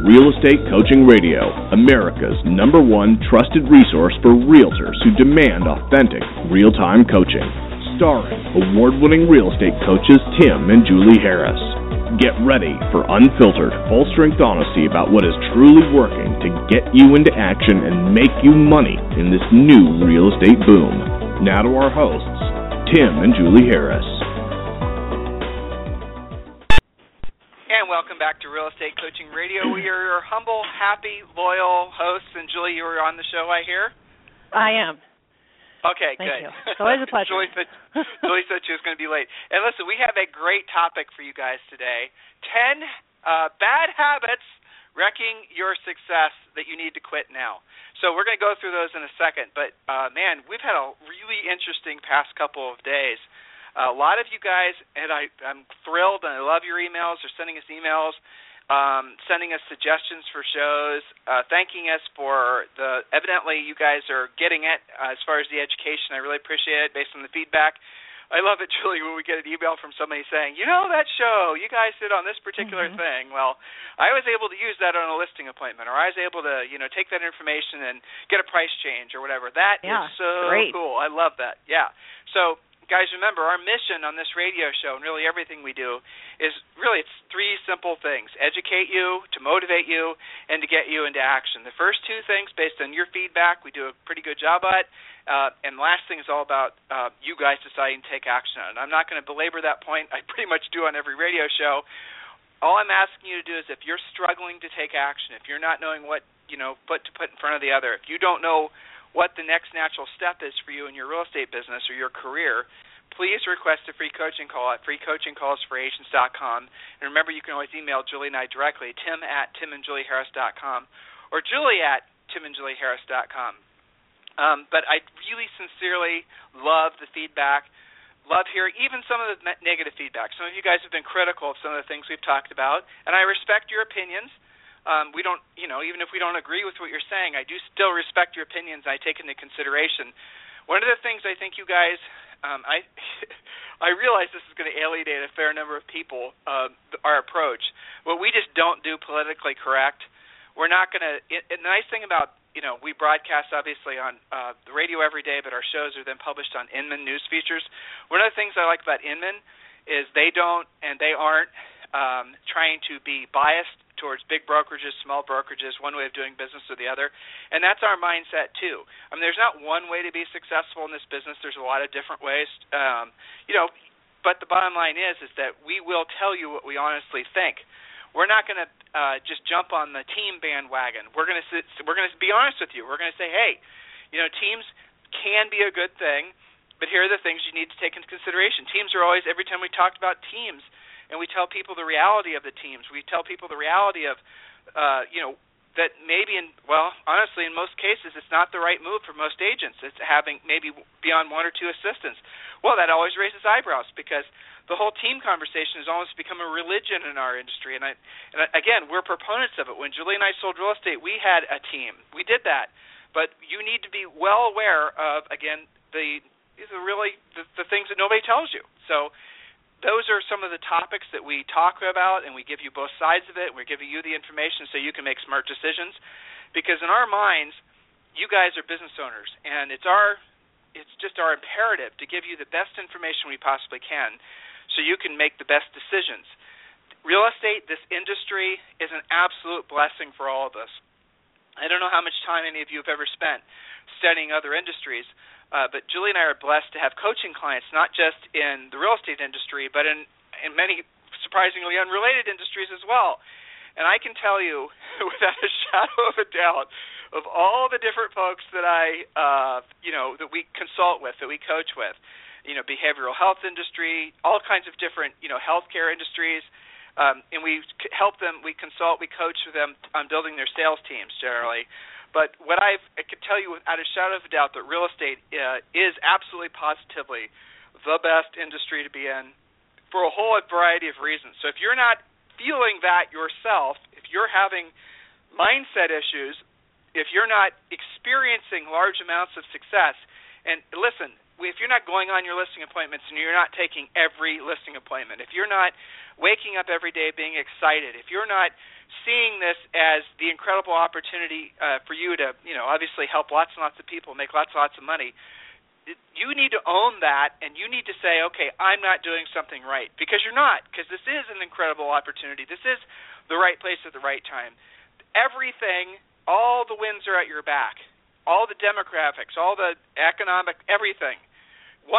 Real Estate Coaching Radio, America's #1 trusted resource for realtors who demand authentic, real-time coaching. Starring award-winning real estate coaches Tim and Julie Harris. Get ready for unfiltered, full-strength honesty about what is truly working to get you into action and make you money in this new real estate boom. Now to our hosts, Tim and Julie Harris. And welcome back to Real Estate Coaching Radio. We are your humble, happy, loyal hosts. And Julie, you were on the show, I hear? I am. Okay, Thank good. You. It's always a pleasure. Julie said she was going to be late. And listen, we have a great topic for you guys today. 10 bad habits wrecking your success that you need to quit now. So we're going to go through those in a second. But, man, we've had a really interesting past couple of days. A lot of you guys, and I'm thrilled, and I love your emails. They're sending us emails, sending us suggestions for shows, thanking us for evidently you guys are getting it as far as the education. I really appreciate it based on the feedback. I love it, Julie, when we get an email from somebody saying, you know that show, you guys did on this particular thing. Well, I was able to use that on a listing appointment, or I was able to, take that information and get a price change or whatever. That is so great. Cool. I love that. Yeah. So, guys, remember, our mission on this radio show and really everything we do is really it's three simple things: educate you, to motivate you, and to get you into action. The first two things, based on your feedback, we do a pretty good job at. And the last thing is all about you guys deciding to take action on it. I'm not going to belabor that point. I pretty much do on every radio show. All I'm asking you to do is if you're struggling to take action, if you're not knowing what, what to put in front of the other, if you don't know what the next natural step is for you in your real estate business or your career, please request a free coaching call at freecoachingcallsforagents.com. And remember, you can always email Julie and I directly, tim@timandjulieharris.com or julie@timandjulieharris.com. But I really sincerely love the feedback, love hearing even some of the negative feedback. Some of you guys have been critical of some of the things we've talked about, and I respect your opinions. We don't, even if we don't agree with what you're saying, I do still respect your opinions. I take into consideration. One of the things I think you guys, I realize this is going to alienate a fair number of people, our approach. Well, we just don't do politically correct. We're not going to, the nice thing about, we broadcast obviously on the radio every day, but our shows are then published on Inman News Features. One of the things I like about Inman is they don't and they aren't trying to be biased towards big brokerages, small brokerages, one way of doing business or the other. And that's our mindset, too. I mean, there's not one way to be successful in this business. There's a lot of different ways, but the bottom line is that we will tell you what we honestly think. We're not going to just jump on the team bandwagon. We're going to be honest with you. We're going to say, hey, teams can be a good thing, but here are the things you need to take into consideration. Teams are always, every time we talked about teams, and we tell people the reality of the teams. We tell people the reality of, that maybe honestly, in most cases, it's not the right move for most agents. It's having maybe beyond one or two assistants. Well, that always raises eyebrows because the whole team conversation has almost become a religion in our industry. And again, we're proponents of it. When Julie and I sold real estate, we had a team. We did that. But you need to be well aware of, again, the things that nobody tells you. So those are some of the topics that we talk about, and we give you both sides of it. We're giving you the information so you can make smart decisions. Because in our minds, you guys are business owners, and it's just our imperative to give you the best information we possibly can so you can make the best decisions. Real estate, this industry, is an absolute blessing for all of us. I don't know how much time any of you have ever spent studying other industries, but Julie and I are blessed to have coaching clients, not just in the real estate industry, but in many surprisingly unrelated industries as well. And I can tell you, without a shadow of a doubt, of all the different folks that that we consult with, that we coach with, behavioral health industry, all kinds of different, healthcare industries, and we help them, we consult, we coach with them on building their sales teams generally. But what I can tell you without a shadow of a doubt that real estate is absolutely positively the best industry to be in for a whole variety of reasons. So if you're not feeling that yourself, if you're having mindset issues, if you're not experiencing large amounts of success, and listen, going on your listing appointments and you're not taking every listing appointment, if you're not waking up every day being excited, if you're not seeing this as the incredible opportunity for you to, obviously help lots and lots of people, make lots and lots of money, you need to own that, and you need to say, okay, I'm not doing something right, because you're not, because this is an incredible opportunity. This is the right place at the right time. Everything, all the winds are at your back, all the demographics, all the economic, everything, 100%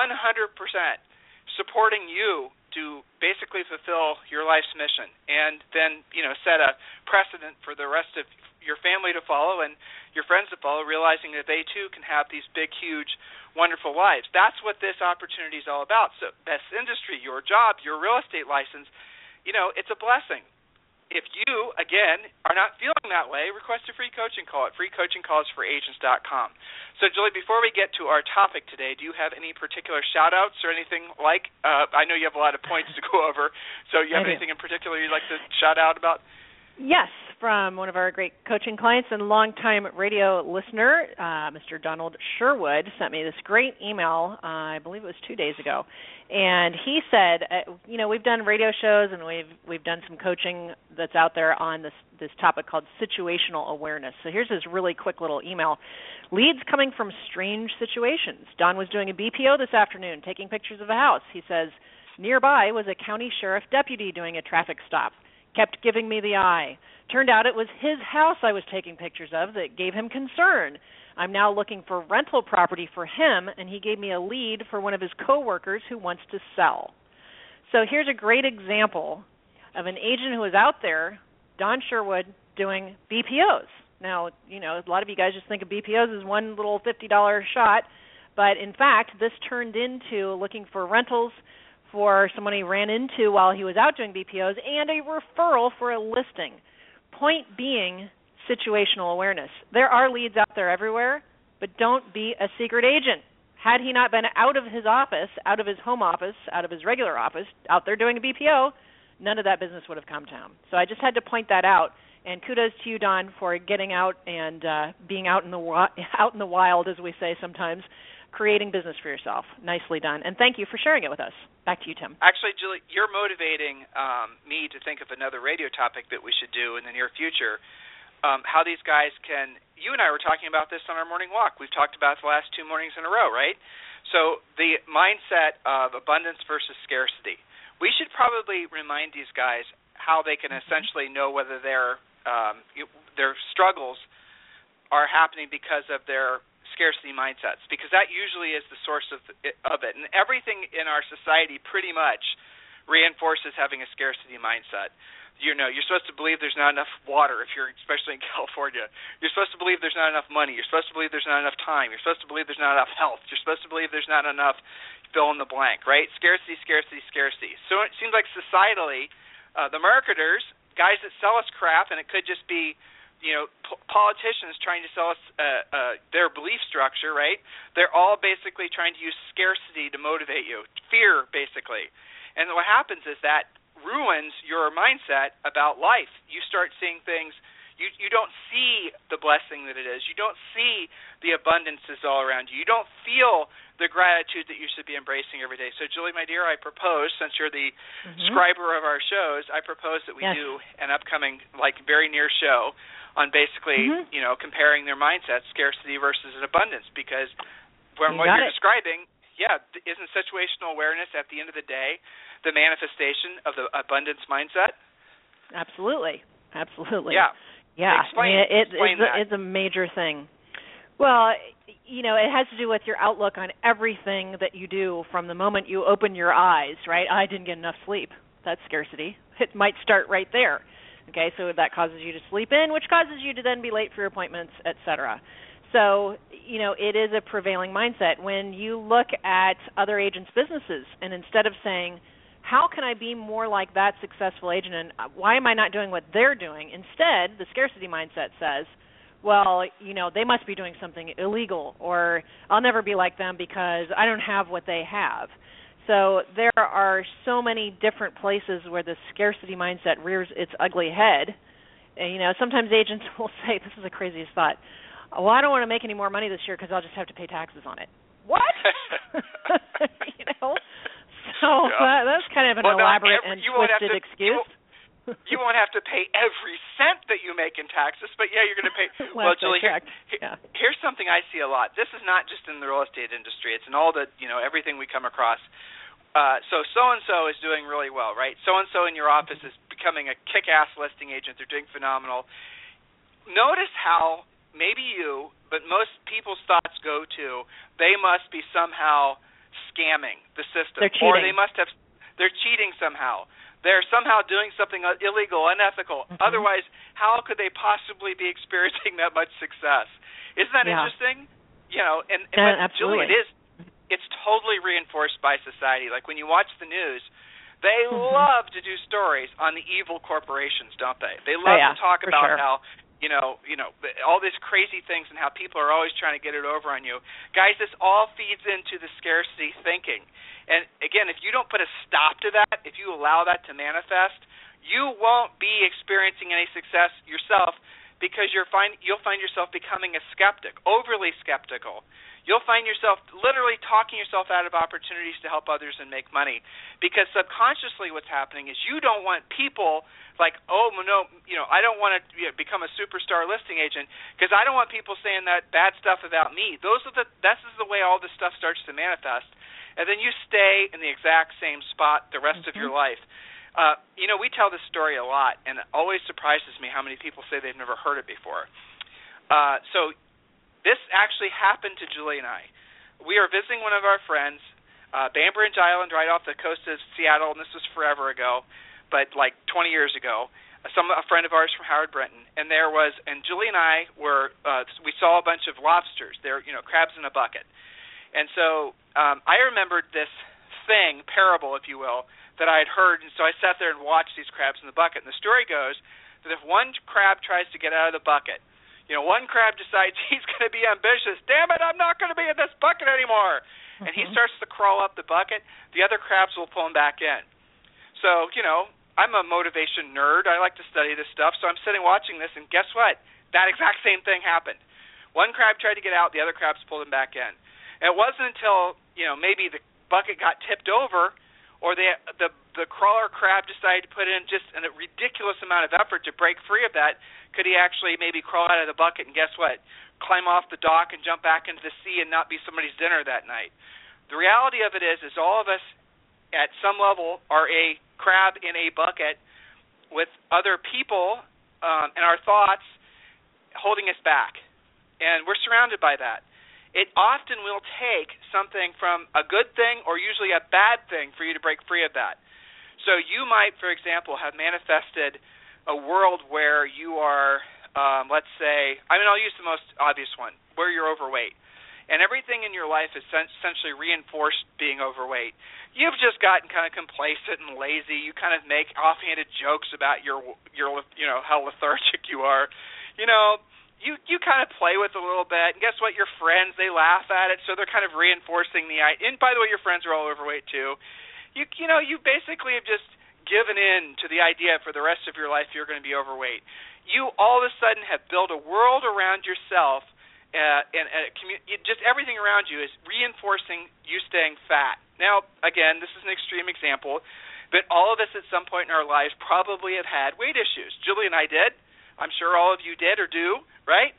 supporting you to basically fulfill your life's mission, and then set a precedent for the rest of your family to follow and your friends to follow, realizing that they too can have these big, huge, wonderful lives. That's what this opportunity is all about. So best industry, your job, your real estate license, it's a blessing. If you, again, are not feeling that way, request a free coaching call at freecoachingcallsforagents.com. So, Julie, before we get to our topic today, do you have any particular shout-outs or anything like? I know you have a lot of points to go over, so you have anything in particular you'd like to shout out about? Yes, from one of our great coaching clients and longtime radio listener, Mr. Donald Sherwood, sent me this great email, I believe it was 2 days ago. And he said, we've done radio shows and we've done some coaching that's out there on this topic called situational awareness. So here's his really quick little email. Leads coming from strange situations. Don was doing a BPO this afternoon, taking pictures of a house. He says, nearby was a county sheriff deputy doing a traffic stop. Kept giving me the eye. Turned out it was his house I was taking pictures of that gave him concern. I'm now looking for rental property for him, and he gave me a lead for one of his coworkers who wants to sell. So here's a great example of an agent who is out there, Don Sherwood, doing BPOs. Now, a lot of you guys just think of BPOs as one little $50 shot, but in fact, this turned into looking for rentals for someone he ran into while he was out doing BPOs, and a referral for a listing. Point being, situational awareness. There are leads out there everywhere, but don't be a secret agent. Had he not been out of his office, out of his home office, out of his regular office, out there doing a BPO, none of that business would have come to him. So I just had to point that out, and kudos to you, Don, for getting out and being out in the wild, as we say sometimes, creating business for yourself. Nicely done. And thank you for sharing it with us. Back to you, Tim. Actually, Julie, you're motivating me to think of another radio topic that we should do in the near future, how these guys can – you and I were talking about this on our morning walk. We've talked about it the last 2 mornings in a row, right? So the mindset of abundance versus scarcity. We should probably remind these guys how they can essentially know whether their struggles are happening because of their scarcity mindsets, because that usually is the source of it. And everything in our society pretty much reinforces having a scarcity mindset. You're supposed to believe there's not enough water if you're especially in California. You're supposed to believe there's not enough money. You're supposed to believe there's not enough time. You're supposed to believe there's not enough health. You're supposed to believe there's not enough fill in the blank, right? Scarcity, scarcity, scarcity. So it seems like societally, the marketers, guys that sell us crap, and it could just be politicians trying to sell us their belief structure, right? They're all basically trying to use scarcity to motivate you, fear, basically. And what happens is that ruins your mindset about life. You start seeing things, you don't see the blessing that it is. You don't see the abundance that's all around you. You don't feel the gratitude that you should be embracing every day. So, Julie, my dear, I propose, since you're the scriber of our shows, I propose that we do an upcoming, very near show on basically, comparing their mindsets, scarcity versus an abundance, because from what you're describing, isn't situational awareness at the end of the day the manifestation of the abundance mindset? Absolutely. Yeah. Explain that. It's a major thing. Well, it has to do with your outlook on everything that you do from the moment you open your eyes, right? I didn't get enough sleep. That's scarcity. It might start right there. Okay, so that causes you to sleep in, which causes you to then be late for your appointments, et cetera. So, it is a prevailing mindset. When you look at other agents' businesses, and instead of saying, how can I be more like that successful agent, and why am I not doing what they're doing? Instead, the scarcity mindset says, well, they must be doing something illegal, or I'll never be like them because I don't have what they have. So there are so many different places where the scarcity mindset rears its ugly head. And, sometimes agents will say, this is the craziest thought, well, I don't want to make any more money this year because I'll just have to pay taxes on it. what? You know? So that's kind of an elaborate and twisted excuse. You won't have to pay every cent that you make in taxes, but yeah, you're going to pay. Well, Julie, here's something I see a lot. This is not just in the real estate industry. It's in all the, everything we come across. So-and-so is doing really well, right? So-and-so in your office is becoming a kick-ass listing agent. They're doing phenomenal. Notice how maybe you, but most people's thoughts go to, they must be somehow scamming the system. They're cheating. Or they're cheating somehow. They're somehow doing something illegal, unethical. Mm-hmm. Otherwise, how could they possibly be experiencing that much success? Isn't that interesting? And absolutely. Julie, it's totally reinforced by society. Like when you watch the news, they love to do stories on the evil corporations, don't they? They love to talk about how all these crazy things and how people are always trying to get it over on you. Guys, this all feeds into the scarcity thinking. And again, if you don't put a stop to that, if you allow that to manifest, you won't be experiencing any success yourself because you'll find yourself becoming a skeptic, overly skeptical. You'll find yourself literally talking yourself out of opportunities to help others and make money because subconsciously what's happening is you don't want people like, oh, no, I don't want to become a superstar listing agent because I don't want people saying that bad stuff about me. This is the way all this stuff starts to manifest. And then you stay in the exact same spot the rest of your life. We tell this story a lot, and it always surprises me how many people say they've never heard it before. So this actually happened to Julie and I. We are visiting one of our friends, Bainbridge Island, right off the coast of Seattle, and this was forever ago, but like 20 years ago. A friend of ours from Howard Brenton, and Julie and I we saw a bunch of lobsters. They're crabs in a bucket. And so I remembered this parable, if you will, that I had heard, and so I sat there and watched these crabs in the bucket. And the story goes that if one crab tries to get out of the bucket, one crab decides he's going to be ambitious. Damn it, I'm not going to be in this bucket anymore. And he starts to crawl up the bucket. The other crabs will pull him back in. So, I'm a motivation nerd. I like to study this stuff. So I'm sitting watching this, and guess what? That exact same thing happened. One crab tried to get out. The other crabs pulled him back in. And it wasn't until, maybe the bucket got tipped over or the crawler crab decided to put in just a ridiculous amount of effort to break free of that, could he actually maybe crawl out of the bucket and guess what? Climb off the dock and jump back into the sea and not be somebody's dinner that night. The reality of it is all of us at some level are a crab in a bucket with other people and our thoughts holding us back. And we're surrounded by that. It often will take something from a good thing or usually a bad thing for you to break free of that. So you might, for example, have manifested a world where you are, let's say, I'll use the most obvious one, where you're overweight. And everything in your life is essentially reinforced being overweight. You've just gotten kind of complacent and lazy. You kind of make offhanded jokes about your how lethargic you are. You kind of play with a little bit, and guess what? Your friends, they laugh at it, so they're kind of reinforcing the idea. And by the way, your friends are all overweight too. You basically have just given in to the idea for the rest of your life you're going to be overweight. You all of a sudden have built a world around yourself, and just everything around you is reinforcing you staying fat. Now, again, this is an extreme example, but all of us at some point in our lives probably have had weight issues. Julie and I did. I'm sure all of you did or do, right?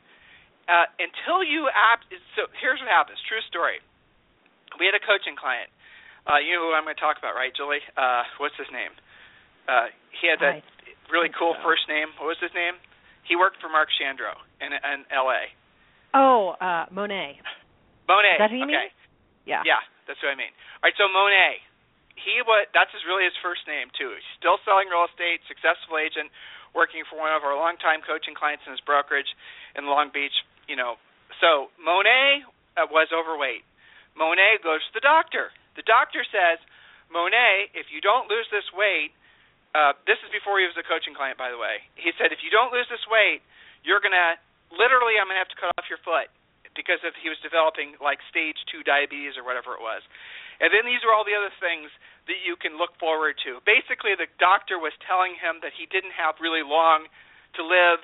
So here's what happens. True story. We had a coaching client. You know who I'm going to talk about, right, Julie? What's his name? He had that really cool first name. What was his name? He worked for Mark Chandro in L.A. Oh, Monet. Monet. Is that who you mean? Yeah. Yeah, that's what I mean. All right, so Monet. That's really his first name, too. He's still selling real estate, successful agent, working for one of our longtime coaching clients in his brokerage in Long Beach, So Monet was overweight. Monet goes to the doctor. The doctor says, Monet, if you don't lose this weight, this is before he was a coaching client, by the way. He said, if you don't lose this weight, I'm going to have to cut off your foot because he was developing like stage 2 diabetes or whatever it was. And then these are all the other things that you can look forward to. Basically, the doctor was telling him that he didn't have really long to live,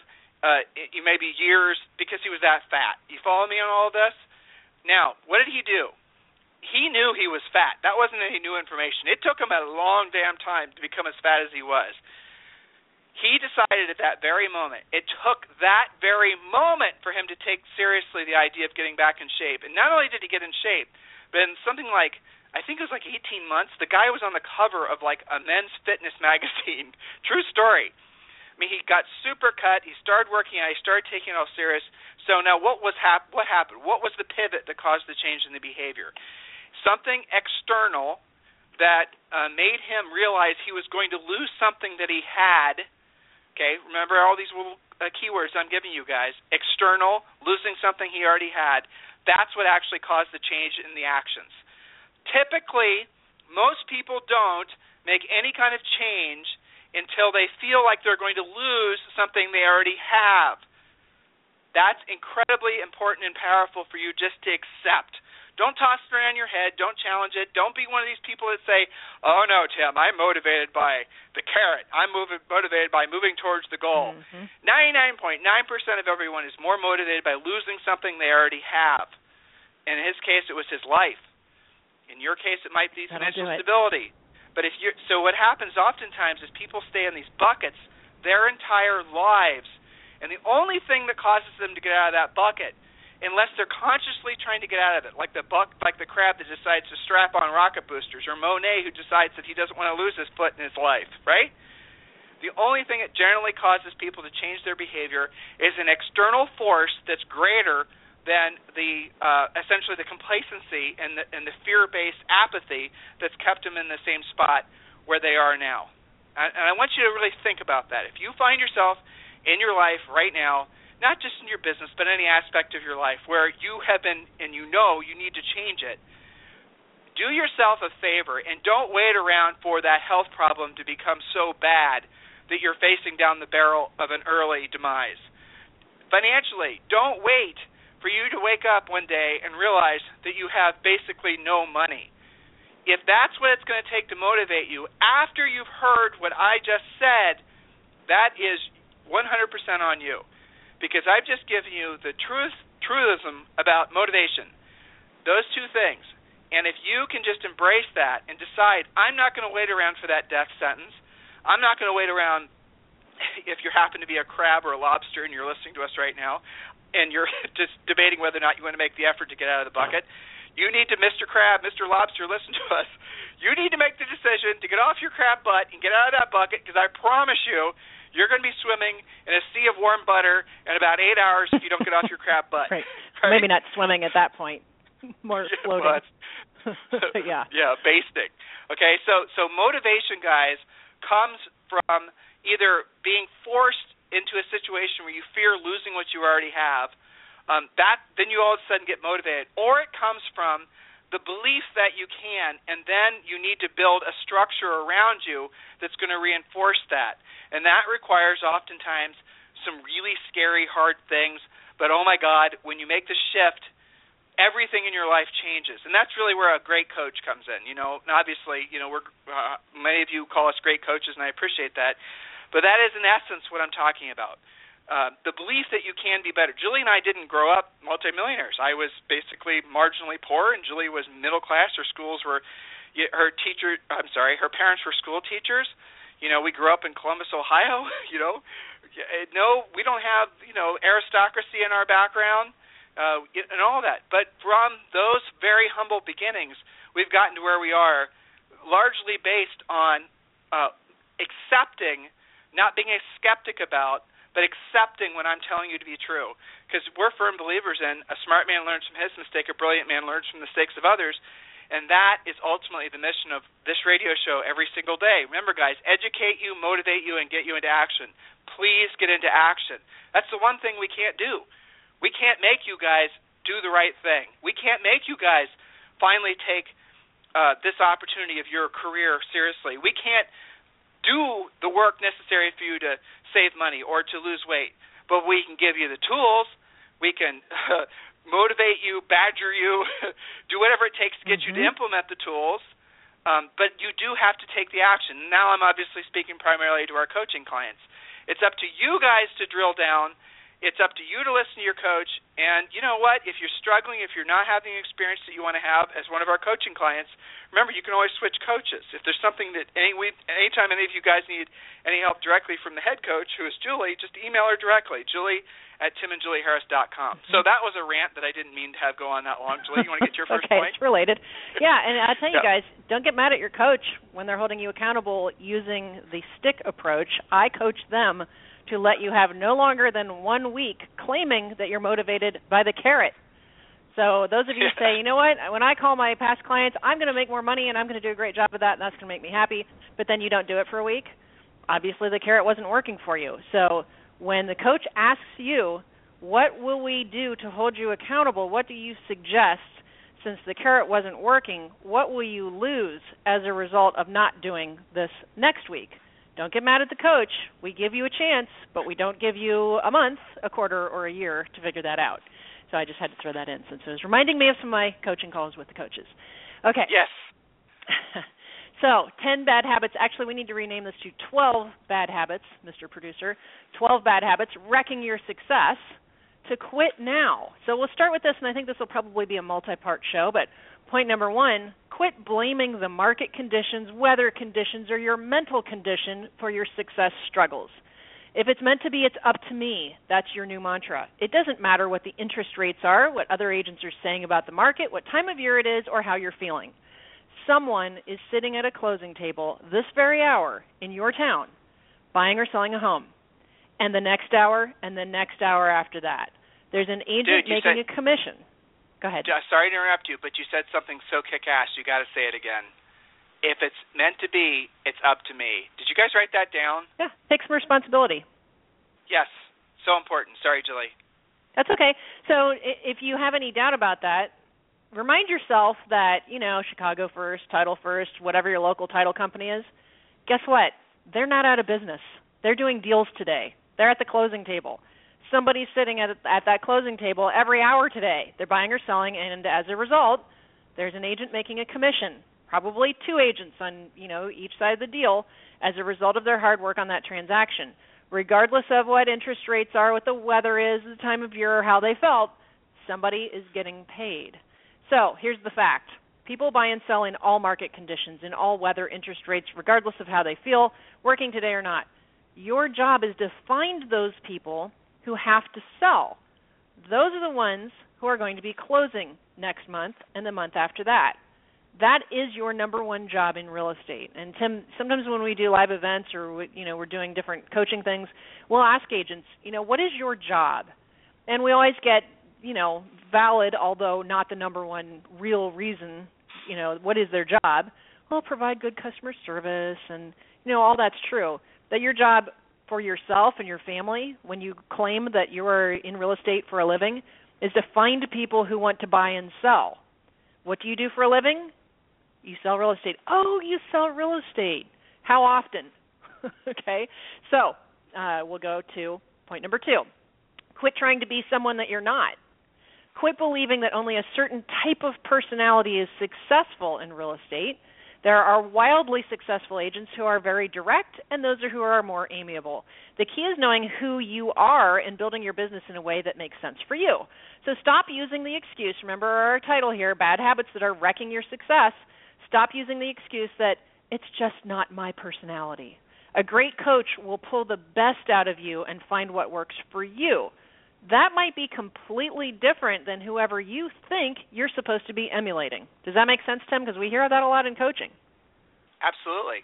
maybe years, because he was that fat. You follow me on all of this? Now, what did he do? he knew he was fat. That wasn't any new information. It took him a long damn time to become as fat as he was. He decided at that very moment, it took that very moment for him to take seriously the idea of getting back in shape. And not only did he get in shape, but in something like, I think it was like 18 months, the guy was on the cover of like a men's fitness magazine. True story. I mean, he got super cut. He started working out. He started taking it all serious. So now what happened? What was the pivot that caused the change in the behavior? Something external that made him realize he was going to lose something that he had. Okay, remember all these little keywords I'm giving you guys. External, losing something he already had. That's what actually caused the change in the actions. Typically, most people don't make any kind of change until they feel like they're going to lose something they already have. That's incredibly important and powerful for you just to accept. Don't toss it around your head. Don't challenge it. Don't be one of these people that say, oh, no, Tim, I'm motivated by the carrot. I'm motivated by moving towards the goal. 99.9% of everyone is more motivated by losing something they already have. In his case, it was his life. In your case, it might be financial stability. But so what happens oftentimes is people stay in these buckets their entire lives. And the only thing that causes them to get out of that bucket, unless they're consciously trying to get out of it, like the crab that decides to strap on rocket boosters, or Monet who decides that he doesn't want to lose his foot in his life, right? The only thing that generally causes people to change their behavior is an external force that's greater than the essentially the complacency and the fear-based apathy that's kept them in the same spot where they are now. And I want you to really think about that. If you find yourself in your life right now, not just in your business, but any aspect of your life where you have been and you know you need to change it, do yourself a favor and don't wait around for that health problem to become so bad that you're facing down the barrel of an early demise. Financially, don't wait for you to wake up one day and realize that you have basically no money. If that's what it's going to take to motivate you, after you've heard what I just said, that is 100% on you. Because I've just given you the truism about motivation, those two things. And if you can just embrace that and decide, I'm not going to wait around for that death sentence. I'm not going to wait around if you happen to be a crab or a lobster and you're listening to us right now, and you're just debating whether or not you want to make the effort to get out of the bucket. You need to, Mr. Crab, Mr. Lobster, listen to us. You need to make the decision to get off your crab butt and get out of that bucket, because I promise you, you're going to be swimming in a sea of warm butter in about 8 hours if you don't get off your crab butt. Right. Maybe not swimming at that point. More floating. Yeah, basting. Okay, so motivation, guys, comes from either being forced into a situation where you fear losing what you already have, then you all of a sudden get motivated. Or it comes from the belief that you can, and then you need to build a structure around you that's going to reinforce that. And that requires oftentimes some really scary, hard things. But, oh, my God, when you make the shift, everything in your life changes. And that's really where a great coach comes in. And obviously, many of you call us great coaches, and I appreciate that. But that is, in essence, what I'm talking about. The belief that you can be better. Julie and I didn't grow up multimillionaires. I was basically marginally poor, and Julie was middle class. Her parents were school teachers. We grew up in Columbus, Ohio. No, we don't have, aristocracy in our background and all that. But from those very humble beginnings, we've gotten to where we are, largely based on accepting, not being a skeptic about, but accepting what I'm telling you to be true. Because we're firm believers in a smart man learns from his mistake, a brilliant man learns from the mistakes of others, and that is ultimately the mission of this radio show every single day. Remember, guys, educate you, motivate you, and get you into action. Please get into action. That's the one thing we can't do. We can't make you guys do the right thing. We can't make you guys finally take this opportunity of your career seriously. We can't do the work necessary for you to save money or to lose weight, but we can give you the tools. We can motivate you, badger you, do whatever it takes to get you to implement the tools, but you do have to take the action. Now I'm obviously speaking primarily to our coaching clients. It's up to you guys to drill down It's up to you to listen to your coach. And you know what? If you're struggling, if you're not having the experience that you want to have as one of our coaching clients, remember, you can always switch coaches. If there's something that anytime any of you guys need any help directly from the head coach, who is Julie, just email her directly, Julie@timandjulieharris.com. So that was a rant that I didn't mean to have go on that long. Julie, you want to get your first okay, point? It's related. Yeah, and I'll tell you guys, don't get mad at your coach when they're holding you accountable using the stick approach. I coach them to let you have no longer than 1 week claiming that you're motivated by the carrot. So those of you who say, you know what, when I call my past clients, I'm going to make more money and I'm going to do a great job of that and that's going to make me happy, but then you don't do it for a week, obviously the carrot wasn't working for you. So when the coach asks you, what will we do to hold you accountable, what do you suggest, since the carrot wasn't working, what will you lose as a result of not doing this next week? Don't get mad at the coach. We give you a chance, but we don't give you a month, a quarter, or a year to figure that out. So I just had to throw that in since it was reminding me of some of my coaching calls with the coaches. Okay. Yes. So 10 bad habits. Actually, we need to rename this to 12 bad habits, Mr. Producer. 12 bad habits wrecking your success to quit now. So we'll start with this, and I think this will probably be a multi-part show, but point number 1, quit blaming the market conditions, weather conditions, or your mental condition for your success struggles. If it's meant to be, it's up to me. That's your new mantra. It doesn't matter what the interest rates are, what other agents are saying about the market, what time of year it is, or how you're feeling. Someone is sitting at a closing table this very hour in your town, buying or selling a home, and the next hour and the next hour after that. There's an agent making a commission. Go ahead. Sorry to interrupt you, but you said something so kick-ass, you got to say it again. If it's meant to be, it's up to me. Did you guys write that down? Yeah, take some responsibility. Yes, so important. Sorry, Julie. That's okay. So if you have any doubt about that, remind yourself that, Chicago First, Title First, whatever your local title company is, guess what? They're not out of business. They're doing deals today. They're at the closing table. Somebody's sitting at that closing table every hour today. They're buying or selling, and as a result, there's an agent making a commission, probably 2 agents on each side of the deal as a result of their hard work on that transaction. Regardless of what interest rates are, what the weather is, the time of year, or how they felt, somebody is getting paid. So here's the fact. People buy and sell in all market conditions, in all weather, interest rates, regardless of how they feel, working today or not. Your job is to find those people who have to sell. Those are the ones who are going to be closing next month and the month after that. That is your number one job in real estate. And Tim, sometimes when we do live events or we're doing different coaching things, we'll ask agents, what is your job? And we always get, valid, although not the number one real reason, what is their job? Well, provide good customer service and, all that's true. That your job for yourself and your family, when you claim that you are in real estate for a living, is to find people who want to buy and sell. What do you do for a living? You sell real estate. Oh, you sell real estate. How often? Okay. So we'll go to point number 2. Quit trying to be someone that you're not. Quit believing that only a certain type of personality is successful in real estate. There are wildly successful agents who are very direct, and those are who are more amiable. The key is knowing who you are and building your business in a way that makes sense for you. So stop using the excuse. Remember our title here, Bad Habits That Are Wrecking Your Success. Stop using the excuse that it's just not my personality. A great coach will pull the best out of you and find what works for you. That might be completely different than whoever you think you're supposed to be emulating. Does that make sense, Tim? Because we hear that a lot in coaching. Absolutely.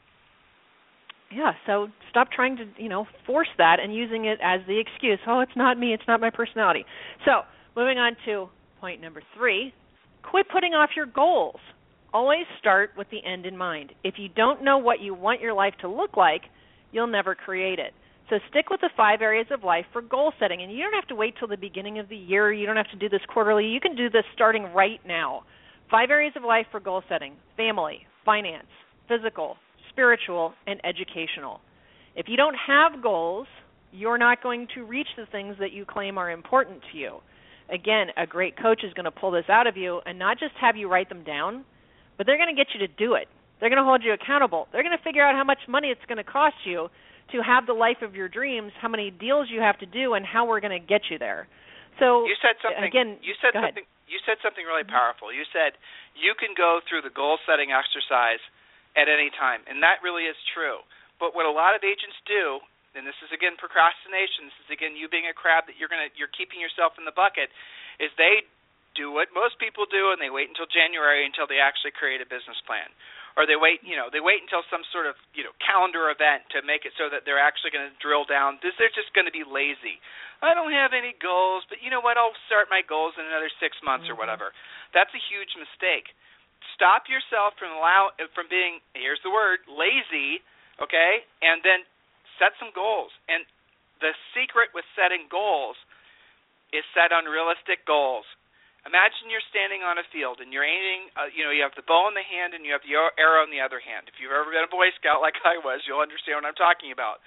Yeah, so stop trying to, force that and using it as the excuse. Oh, it's not me, it's not my personality. So moving on to point number 3, quit putting off your goals. Always start with the end in mind. If you don't know what you want your life to look like, you'll never create it. So stick with the 5 areas of life for goal setting. And you don't have to wait till the beginning of the year. You don't have to do this quarterly. You can do this starting right now. 5 areas of life for goal setting: family, finance, physical, spiritual, and educational. If you don't have goals, you're not going to reach the things that you claim are important to you. Again, a great coach is going to pull this out of you and not just have you write them down, but they're going to get you to do it. They're going to hold you accountable. They're going to figure out how much money it's going to cost you to have the life of your dreams, how many deals you have to do, and how we're going to get you there. So you said something. Again, you said something. You said something really powerful. You said you can go through the goal-setting exercise at any time, and that really is true. But what a lot of agents do, and this is again procrastination, this is again you being a crab that you're keeping yourself in the bucket, is they do what most people do, and they wait until January until they actually create a business plan. Or they wait until some sort of, calendar event to make it so that they're actually going to drill down. They're just going to be lazy. I don't have any goals, but you know what? I'll start my goals in another 6 months or whatever. That's a huge mistake. Stop yourself from being, here's the word, lazy, okay? And then set some goals. And the secret with setting goals is set unrealistic goals. Imagine you're standing on a field and you're aiming, you have the bow in the hand and you have the arrow in the other hand. If you've ever been a Boy Scout like I was, you'll understand what I'm talking about.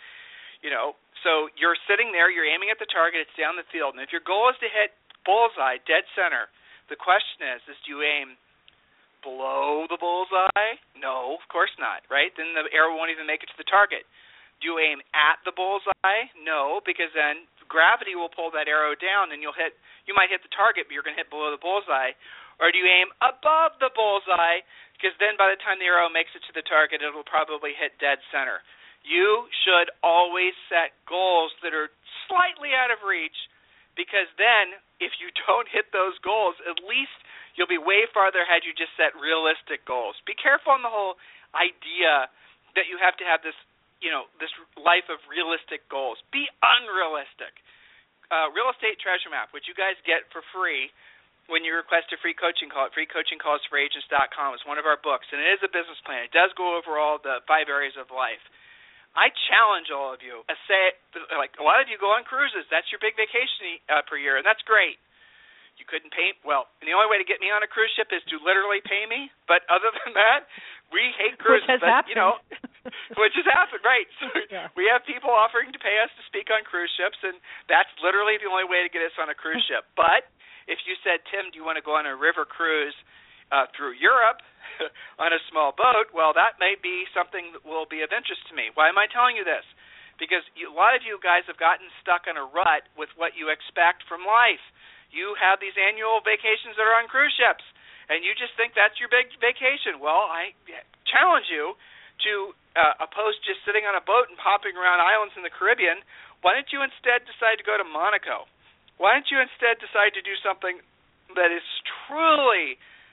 So you're sitting there, you're aiming at the target, it's down the field. And if your goal is to hit bullseye, dead center, the question is do you aim below the bullseye? No, of course not, right? Then the arrow won't even make it to the target. Do you aim at the bullseye? No, because then gravity will pull that arrow down and you might hit the target, but you're going to hit below the bullseye. Or do you aim above the bullseye? Because then by the time the arrow makes it to the target, it'll probably hit dead center. You should always set goals that are slightly out of reach, because then if you don't hit those goals, at least you'll be way farther ahead. You just set realistic goals. Be careful on the whole idea that you have to have this this life of realistic goals. Be unrealistic. Real Estate Treasure Map, which you guys get for free when you request a free coaching call at freecoachingcallsforagents.com, is one of our books, and it is a business plan. It does go over all the 5 areas of life. I challenge all of you. A lot of you go on cruises. That's your big vacation per year, and that's great. You couldn't pay. Well, the only way to get me on a cruise ship is to literally pay me. But other than that, we hate cruises. Which has happened. Which has happened, right? So we have people offering to pay us to speak on cruise ships, and that's literally the only way to get us on a cruise ship. But if you said, Tim, do you want to go on a river cruise through Europe on a small boat? Well, that may be something that will be of interest to me. Why am I telling you this? Because a lot of you guys have gotten stuck in a rut with what you expect from life. You have these annual vacations that are on cruise ships, and you just think that's your big vacation. Well, I challenge you to, opposed to just sitting on a boat and popping around islands in the Caribbean, why don't you instead decide to go to Monaco? Why don't you instead decide to do something that is truly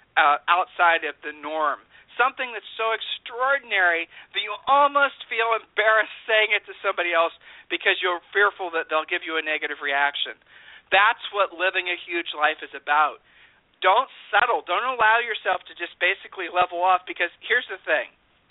outside of the norm, something that's so extraordinary that you almost feel embarrassed saying it to somebody else because you're fearful that they'll give you a negative reaction. That's what living a huge life is about. Don't settle. Don't allow yourself to just basically level off, because here's the thing.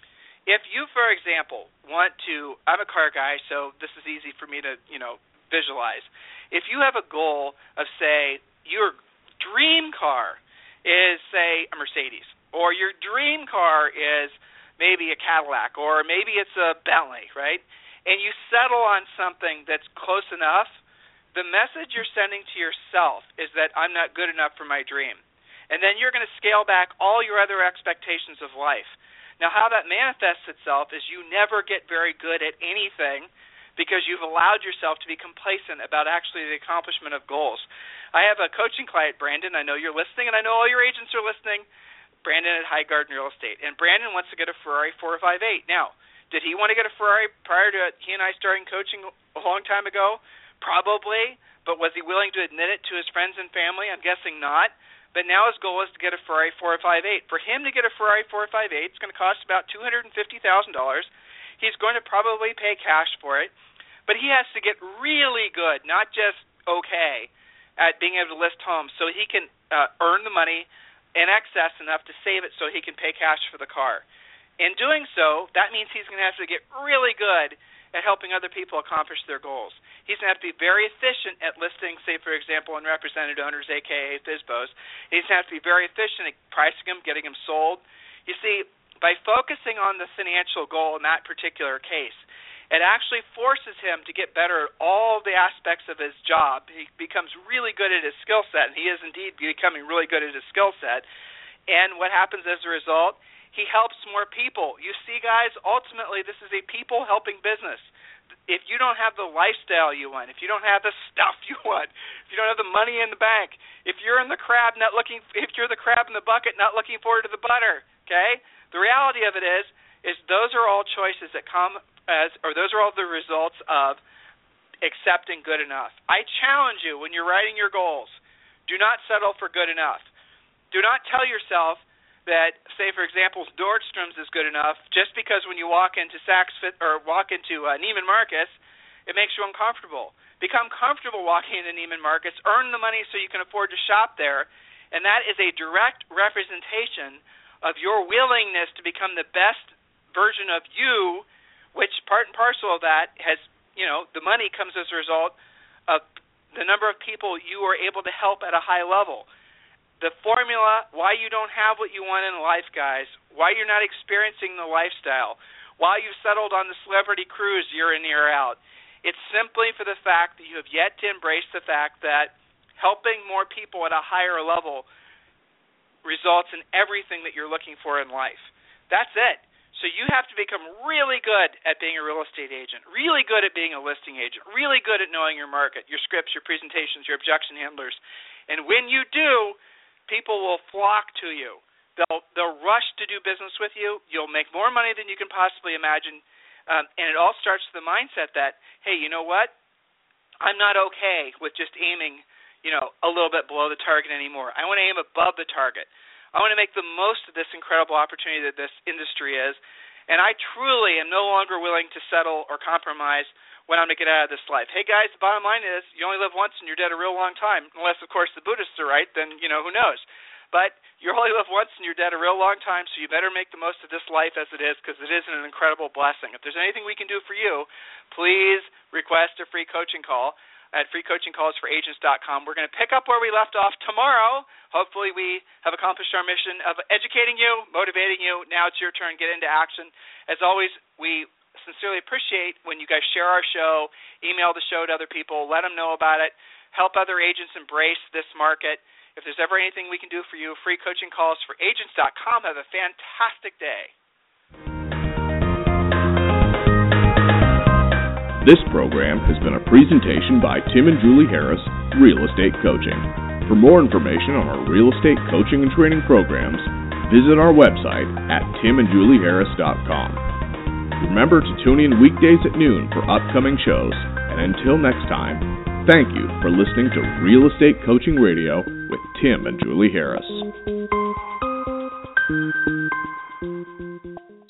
If you, for example, want to – I'm a car guy, so this is easy for me to, visualize. If you have a goal of, say, your dream car is, say, a Mercedes, or your dream car is maybe a Cadillac, or maybe it's a Bentley, right? And you settle on something that's close enough, the message you're sending to yourself is that I'm not good enough for my dream. And then you're going to scale back all your other expectations of life. Now, how that manifests itself is you never get very good at anything because you've allowed yourself to be complacent about actually the accomplishment of goals. I have a coaching client, Brandon. I know you're listening, and I know all your agents are listening. Brandon at High Garden Real Estate. And Brandon wants to get a Ferrari 458. Now, did he want to get a Ferrari prior to he and I starting coaching a long time ago? Probably, but was he willing to admit it to his friends and family? I'm guessing not. But now his goal is to get a Ferrari 458. For him to get a Ferrari 458, it's going to cost about $250,000. He's going to probably pay cash for it, but he has to get really good, not just okay, at being able to list homes so he can earn the money in excess enough to save it so he can pay cash for the car. In doing so, that means he's going to have to get really good at helping other people accomplish their goals. He's going to have to be very efficient at listing, say, for example, unrepresented owners, a.k.a. FSBOs. He's going to have to be very efficient at pricing them, getting them sold. You see, by focusing on the financial goal in that particular case, it actually forces him to get better at all the aspects of his job. He becomes really good at his skill set, and he is indeed becoming really good at his skill set. And what happens as a result? He helps more people. You see, guys, ultimately this is a people-helping business. if you don't have the lifestyle you want, if you don't have the stuff you want, if you don't have the money in the bank, if you're the crab in the bucket not looking forward to the butter, okay? The reality of it is those are all choices that come those are all the results of accepting good enough. I challenge you when you're writing your goals, do not settle for good enough. Do not tell yourself that, say, for example, Nordstrom's is good enough just because when you walk into Neiman Marcus, it makes you uncomfortable. Become comfortable walking into Neiman Marcus, earn the money so you can afford to shop there, and that is a direct representation of your willingness to become the best version of you, which part and parcel of that has, the money comes as a result of the number of people you are able to help at a high level. The formula, why you don't have what you want in life, guys, why you're not experiencing the lifestyle, why you've settled on the celebrity cruise year in, year out, it's simply for the fact that you have yet to embrace the fact that helping more people at a higher level results in everything that you're looking for in life. That's it. So you have to become really good at being a real estate agent, really good at being a listing agent, really good at knowing your market, your scripts, your presentations, your objection handlers. And when you do, people will flock to you. They'll rush to do business with you. You'll make more money than you can possibly imagine. And it all starts with the mindset that, hey, you know what? I'm not okay with just aiming, a little bit below the target anymore. I want to aim above the target. I want to make the most of this incredible opportunity that this industry is. And I truly am no longer willing to settle or compromise when I'm going to get out of this life. Hey, guys, the bottom line is you only live once and you're dead a real long time. Unless, of course, the Buddhists are right, then, who knows. But you only live once and you're dead a real long time, so you better make the most of this life as it is, because it is an incredible blessing. If there's anything we can do for you, please request a free coaching call at freecoachingcallsforagents.com. We're going to pick up where we left off tomorrow. Hopefully we have accomplished our mission of educating you, motivating you. Now it's your turn. Get into action. As always, we sincerely appreciate when you guys share our show, email the show to other people, let them know about it, help other agents embrace this market. If there's ever anything we can do for you, freecoachingcallsforagents.com. Have a fantastic day. This program has been a presentation by Tim and Julie Harris, Real Estate Coaching. For more information on our real estate coaching and training programs, visit our website at timandjulieharris.com. Remember to tune in weekdays at noon for upcoming shows. And until next time, thank you for listening to Real Estate Coaching Radio with Tim and Julie Harris.